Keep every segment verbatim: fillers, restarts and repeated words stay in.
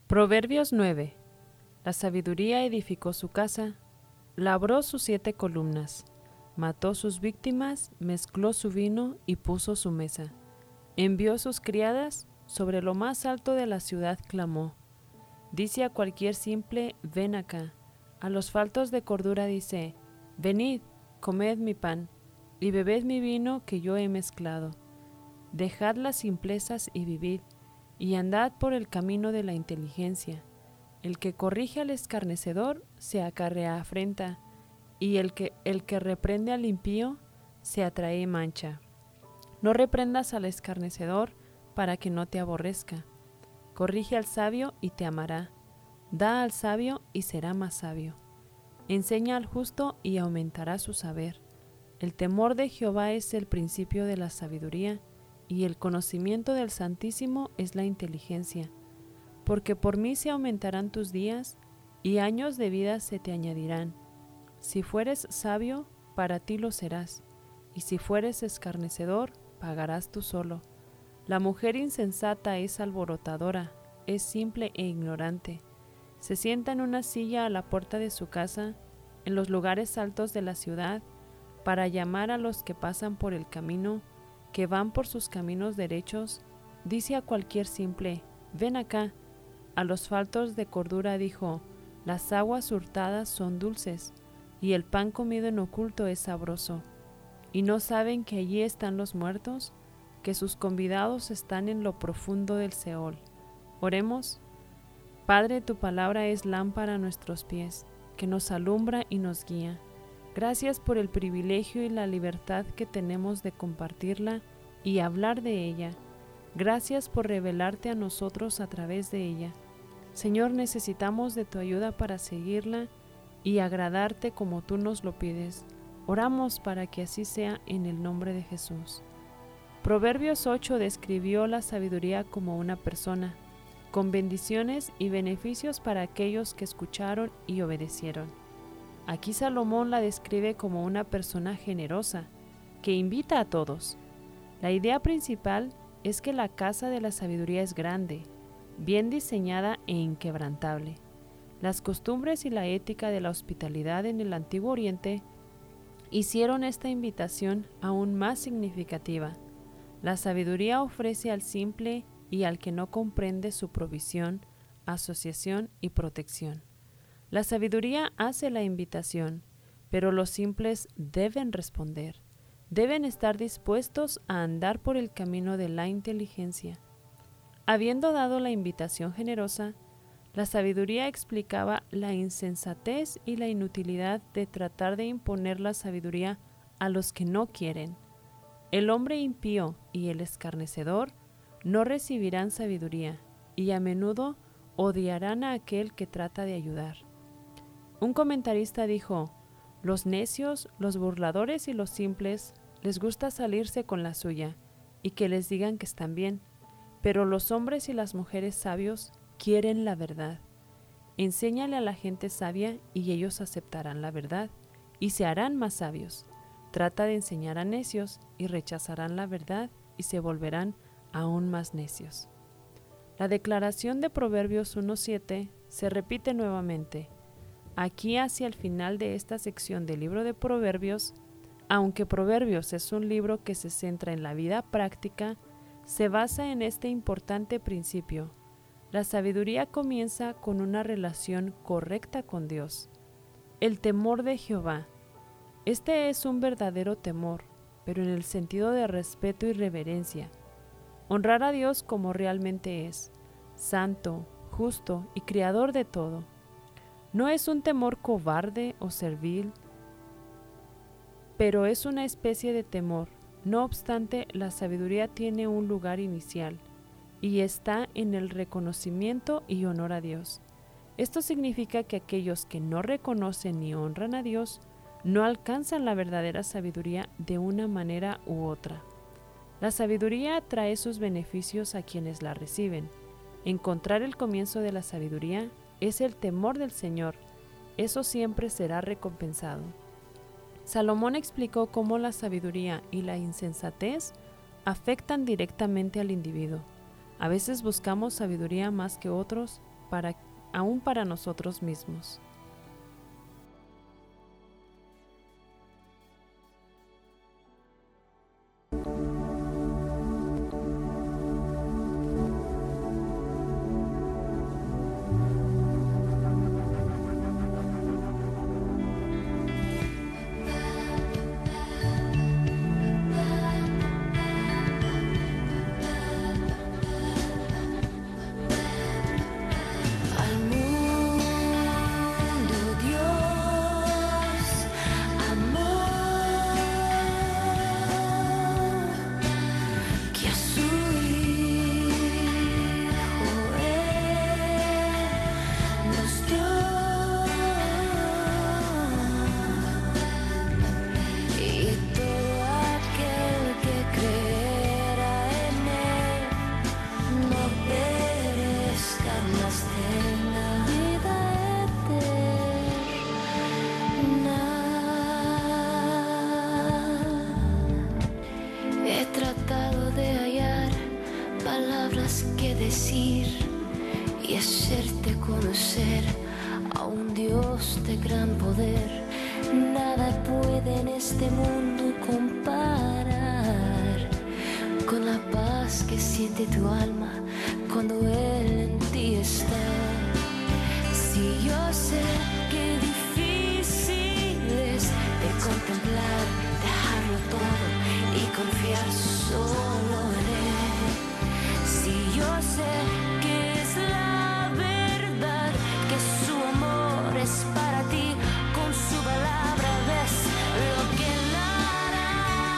Proverbios nueve. La sabiduría edificó su casa, labró sus siete columnas, mató sus víctimas, mezcló su vino y puso su mesa. Envió sus criadas, sobre lo más alto de la ciudad clamó. Dice a cualquier simple, ven acá. A los faltos de cordura dice, venid, comed mi pan, y bebed mi vino que yo he mezclado. Dejad las simplezas y vivid, y andad por el camino de la inteligencia. El que corrige al escarnecedor se acarrea afrenta, y el que, el que reprende al impío se atrae mancha. No reprendas al escarnecedor para que no te aborrezca. Corrige al sabio y te amará. Da al sabio y será más sabio. Enseña al justo y aumentará su saber. El temor de Jehová es el principio de la sabiduría, y el conocimiento del Santísimo es la inteligencia. Porque por mí se aumentarán tus días, y años de vida se te añadirán. Si fueres sabio, para ti lo serás, y si fueres escarnecedor, pagarás tú solo. La mujer insensata es alborotadora, es simple e ignorante. Se sienta en una silla a la puerta de su casa, en los lugares altos de la ciudad, para llamar a los que pasan por el camino, que van por sus caminos derechos. Dice a cualquier simple, ven acá. A los faltos de cordura dijo, las aguas hurtadas son dulces, y el pan comido en oculto es sabroso. ¿Y no saben que allí están los muertos? Que sus convidados están en lo profundo del Seol. Oremos. Padre, tu palabra es lámpara a nuestros pies, que nos alumbra y nos guía. Gracias por el privilegio y la libertad que tenemos de compartirla y hablar de ella. Gracias por revelarte a nosotros a través de ella. Señor, necesitamos de tu ayuda para seguirla y agradarte como tú nos lo pides. Oramos para que así sea en el nombre de Jesús. Proverbios ocho describió la sabiduría como una persona, con bendiciones y beneficios para aquellos que escucharon y obedecieron. Aquí Salomón la describe como una persona generosa, que invita a todos. La idea principal es que la casa de la sabiduría es grande, bien diseñada e inquebrantable. Las costumbres y la ética de la hospitalidad en el Antiguo Oriente hicieron esta invitación aún más significativa. La sabiduría ofrece al simple y al que no comprende su provisión, asociación y protección. La sabiduría hace la invitación, pero los simples deben responder. Deben estar dispuestos a andar por el camino de la inteligencia. Habiendo dado la invitación generosa, la sabiduría explicaba la insensatez y la inutilidad de tratar de imponer la sabiduría a los que no quieren. El hombre impío y el escarnecedor no recibirán sabiduría, y a menudo odiarán a aquel que trata de ayudar. Un comentarista dijo, los necios, los burladores y los simples les gusta salirse con la suya y que les digan que están bien, pero los hombres y las mujeres sabios quieren la verdad. Enséñale a la gente sabia y ellos aceptarán la verdad y se harán más sabios. Trata de enseñar a necios y rechazarán la verdad y se volverán aún más necios. La declaración de Proverbios uno siete se repite nuevamente. Aquí hacia el final de esta sección del libro de Proverbios, aunque Proverbios es un libro que se centra en la vida práctica, se basa en este importante principio. La sabiduría comienza con una relación correcta con Dios. El temor de Jehová. Este es un verdadero temor, pero en el sentido de respeto y reverencia. Honrar a Dios como realmente es, santo, justo y creador de todo. No es un temor cobarde o servil, pero es una especie de temor. No obstante, la sabiduría tiene un lugar inicial y está en el reconocimiento y honor a Dios. Esto significa que aquellos que no reconocen ni honran a Dios no alcanzan la verdadera sabiduría de una manera u otra. La sabiduría trae sus beneficios a quienes la reciben. Encontrar el comienzo de la sabiduría es el temor del Señor. Eso siempre será recompensado. Salomón explicó cómo la sabiduría y la insensatez afectan directamente al individuo. A veces buscamos sabiduría más que otros para, aún para nosotros mismos. Que decir y hacerte conocer a un Dios de gran poder. Nada puede en este mundo comparar con la paz que siente tu alma cuando Él en ti está. Si yo sé que difícil es de contemplar, dejarlo todo y confiar solo en Él. Si yo sé que es la verdad, que su amor es para ti, con su palabra ves lo que Él hará.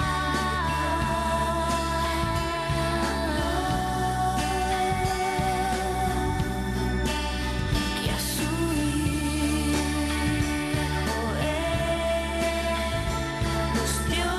Que a su Hijo Él nos dio.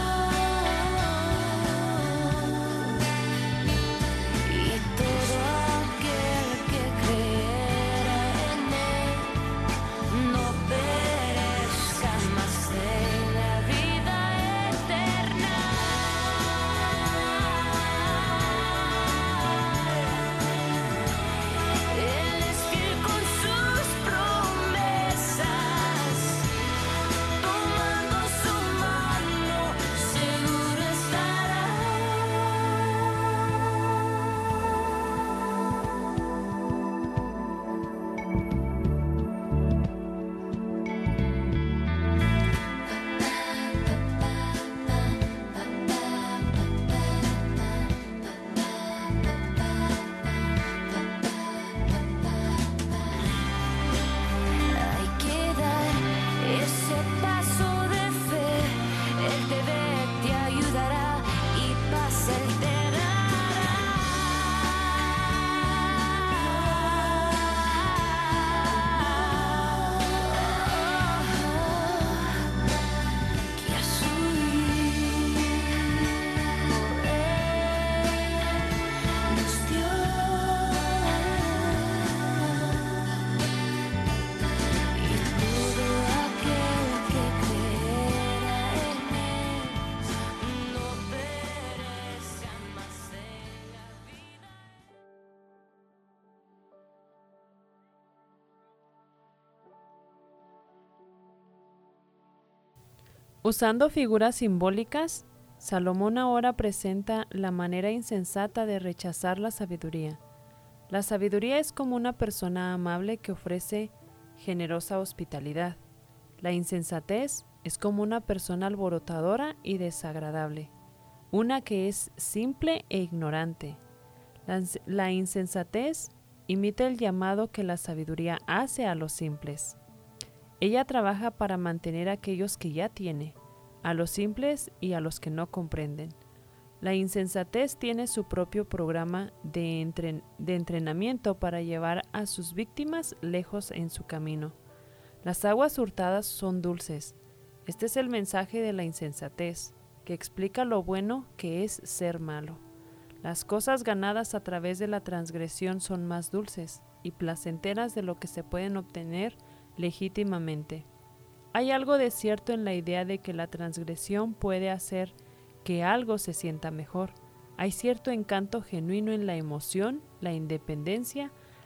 Usando figuras simbólicas, Salomón ahora presenta la manera insensata de rechazar la sabiduría. La sabiduría es como una persona amable que ofrece generosa hospitalidad. La insensatez es como una persona alborotadora y desagradable, una que es simple e ignorante. La, la insensatez imita el llamado que la sabiduría hace a los simples. Ella trabaja para mantener a aquellos que ya tiene, a los simples y a los que no comprenden. La insensatez tiene su propio programa de, entren- de entrenamiento para llevar a sus víctimas lejos en su camino. Las aguas hurtadas son dulces. Este es el mensaje de la insensatez, que explica lo bueno que es ser malo. Las cosas ganadas a través de la transgresión son más dulces y placenteras de lo que se pueden obtener legítimamente. Hay algo de cierto en la idea de que la transgresión puede hacer que algo se sienta mejor. Hay cierto encanto genuino en la emoción, la independencia,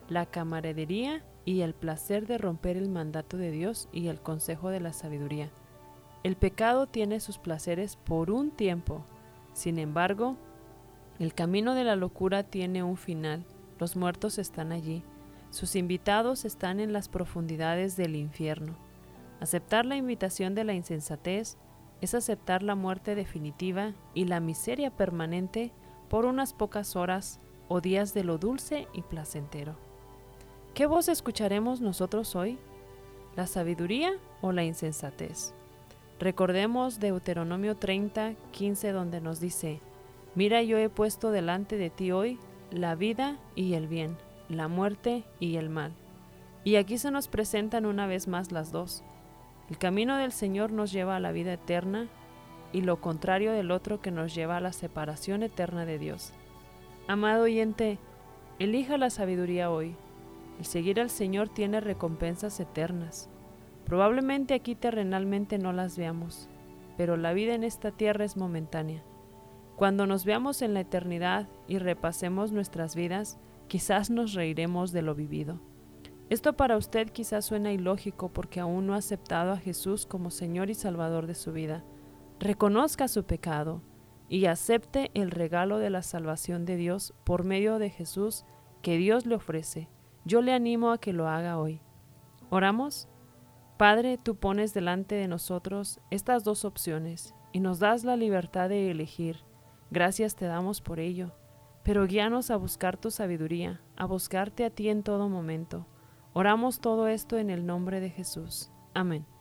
la camaradería y el placer de romper el mandato de Dios y el consejo de la sabiduría. El pecado tiene sus placeres por un tiempo. Sin embargo, el camino de la locura tiene un final. Los muertos están allí. Sus invitados están en las profundidades del infierno. Aceptar la invitación de la insensatez es aceptar la muerte definitiva y la miseria permanente por unas pocas horas o días de lo dulce y placentero. ¿Qué voz escucharemos nosotros hoy? ¿La sabiduría o la insensatez? Recordemos Deuteronomio treinta, quince, donde nos dice: Mira, yo he puesto delante de ti hoy la vida y el bien, la muerte y el mal. Y aquí se nos presentan una vez más las dos. El camino del Señor nos lleva a la vida eterna y lo contrario del otro que nos lleva a la separación eterna de Dios. Amado oyente, elija la sabiduría hoy. El seguir al Señor tiene recompensas eternas. Probablemente aquí terrenalmente no las veamos, pero la vida en esta tierra es momentánea. Cuando nos veamos en la eternidad y repasemos nuestras vidas, quizás nos reiremos de lo vivido. Esto para usted quizás suena ilógico porque aún no ha aceptado a Jesús como Señor y Salvador de su vida. Reconozca su pecado y acepte el regalo de la salvación de Dios por medio de Jesús que Dios le ofrece. Yo le animo a que lo haga hoy. ¿Oramos? Padre, tú pones delante de nosotros estas dos opciones y nos das la libertad de elegir. Gracias te damos por ello, pero guíanos a buscar tu sabiduría, a buscarte a ti en todo momento. Oramos todo esto en el nombre de Jesús. Amén.